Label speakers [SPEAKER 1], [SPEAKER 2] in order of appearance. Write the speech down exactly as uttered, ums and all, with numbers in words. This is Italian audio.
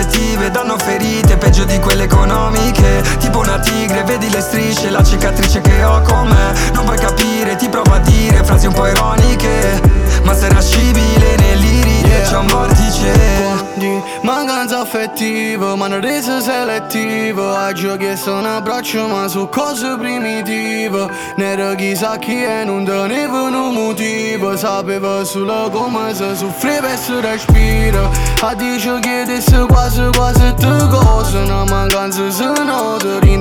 [SPEAKER 1] affettive danno ferite peggio di quelle economiche. Tipo una tigre, vedi le strisce, la cicatrice che ho con me. Non puoi capire, ti provo a dire frasi un po' ironiche, ma sei irascibile nell'iride, yeah. C'è un vortice
[SPEAKER 2] di mancanza affettiva, ma non reso selettivo. Oggi ho chiesto un abbraccio ma su cose primitive. N'era chissà chi e non tenevo un motivo. Sapevo solo come si soffriva e si respira. A dice che disse quasi quasi te cose. Una mancanza se nota,